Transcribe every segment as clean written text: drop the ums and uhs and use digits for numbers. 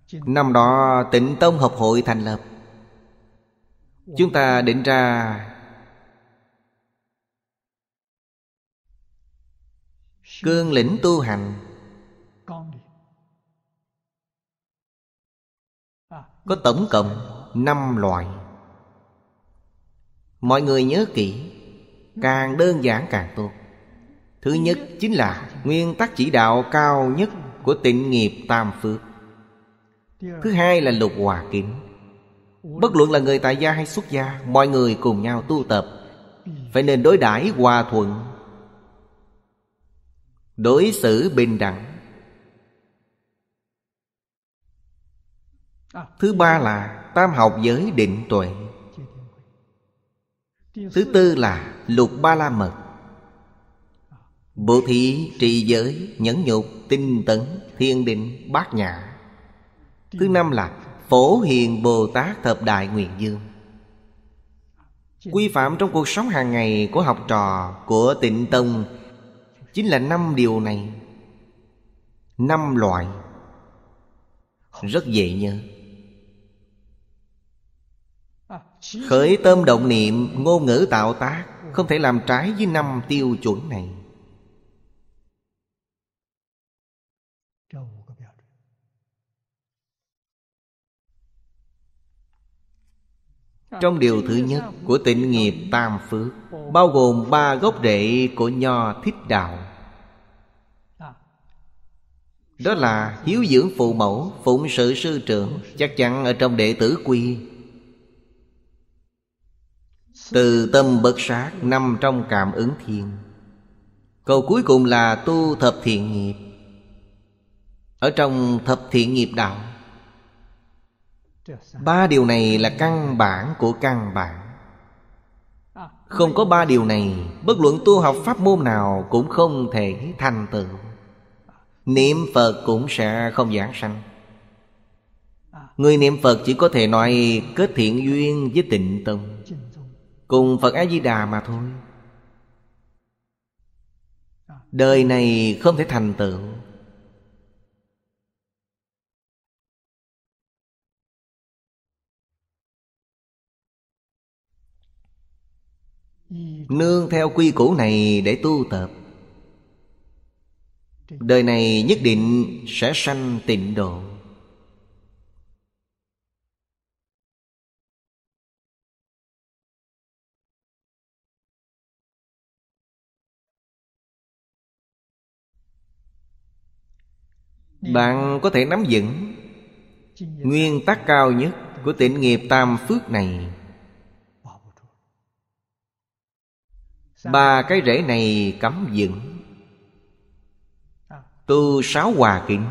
Năm đó Tịnh Tông Học hội thành lập, chúng ta định ra cương lĩnh tu hành có tổng cộng 5 loại. Mọi người nhớ kỹ, càng đơn giản càng tốt. Thứ nhất chính là nguyên tắc chỉ đạo cao nhất của tịnh nghiệp tam phước. Thứ hai là lục hòa kính. Bất luận là người tại gia hay xuất gia, mọi người cùng nhau tu tập phải nên đối đãi hòa thuận, đối xử bình đẳng. Thứ ba là tam học giới định tuệ. Thứ tư là lục ba la mật: bố thí, trì giới, nhẫn nhục, tinh tấn, thiền định, bát nhã. Thứ năm là Phổ Hiền Bồ Tát Thập Đại Nguyện Dương. Quy phạm trong cuộc sống hàng ngày của học trò của Tịnh Tông chính là 5 điều này. 5 loại, rất dễ nhớ. Khởi tâm động niệm, ngôn ngữ tạo tác không thể làm trái với 5 tiêu chuẩn này. Trong điều thứ nhất của tịnh nghiệp tam phước, bao gồm 3 gốc rễ của Nho Thích Đạo. Đó là hiếu dưỡng phụ mẫu, phụng sự sư trưởng, chắc chắn ở trong đệ tử quy. Từ tâm bất sát, nằm trong cảm ứng thiên. Câu cuối cùng là tu thập thiện nghiệp. Ở trong thập thiện nghiệp đạo, 3 điều này là căn bản của căn bản. Không có 3 điều này, bất luận tu học pháp môn nào cũng không thể thành tựu. Niệm Phật cũng sẽ không giảng sanh. Người niệm Phật chỉ có thể nói kết thiện duyên với Tịnh Tông, cùng Phật A-di-đà mà thôi. Đời này không thể thành tựu. Nương theo quy củ này để tu tập, đời này nhất định sẽ sanh tịnh độ. Bạn có thể nắm vững nguyên tắc cao nhất của tịnh nghiệp tam phước này. 3 cái rễ này cắm vững. Tu 6 hòa kính,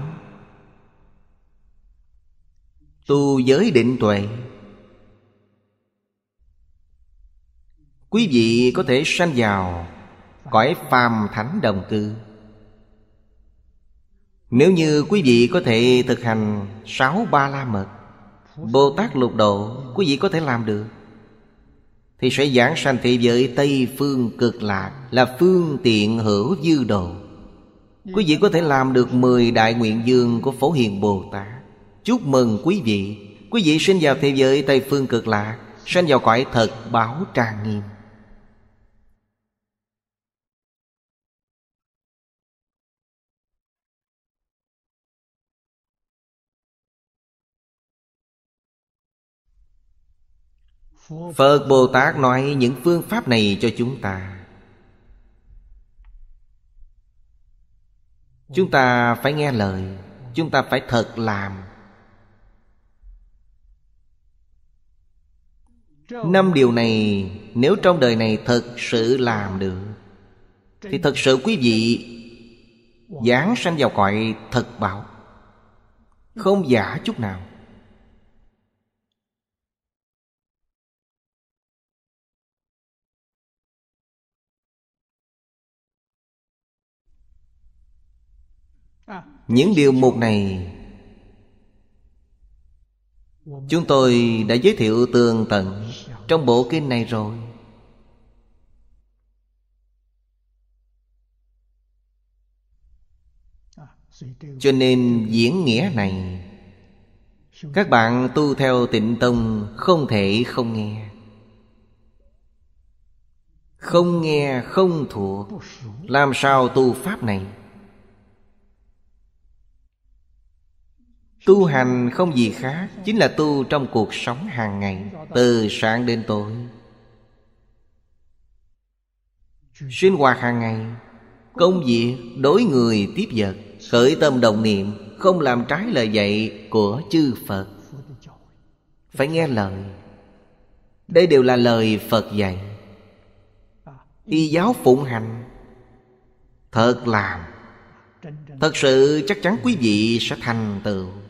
tu giới định tuệ, quý vị có thể sanh vào cõi phàm thánh đồng cư. Nếu như quý vị có thể thực hành 6 ba la mật, Bồ Tát lục độ, quý vị có thể làm được, thì sẽ giảng sanh thế giới Tây Phương Cực Lạc, là phương tiện hữu dư độ. Quý vị có thể làm được 10 đại nguyện dương của Phổ Hiền Bồ Tát. Chúc mừng quý vị! Quý vị sinh vào thế giới Tây Phương Cực Lạc, sinh vào cõi thật báo trang nghiêm. Phật Bồ Tát nói những phương pháp này cho chúng ta. Chúng ta phải nghe lời, chúng ta phải thật làm. 5 điều này nếu trong đời này thật sự làm được, thì thật sự quý vị giảng sanh vào cõi thật bảo, không giả chút nào. Những điều mục này chúng tôi đã giới thiệu tường tận trong bộ kinh này rồi. Cho nên diễn nghĩa này Các bạn tu theo Tịnh Tông không thể không nghe. Không nghe, không thuộc, làm sao tu pháp này? Tu hành không gì khác, chính là tu trong cuộc sống hàng ngày, từ sáng đến tối. Sinh hoạt hàng ngày, công việc, đối người tiếp vật, khởi tâm động niệm, không làm trái lời dạy của chư Phật. Phải nghe lời. Đây đều là lời Phật dạy. Y giáo phụng hành, thật làm, thật sự chắc chắn quý vị sẽ thành tựu.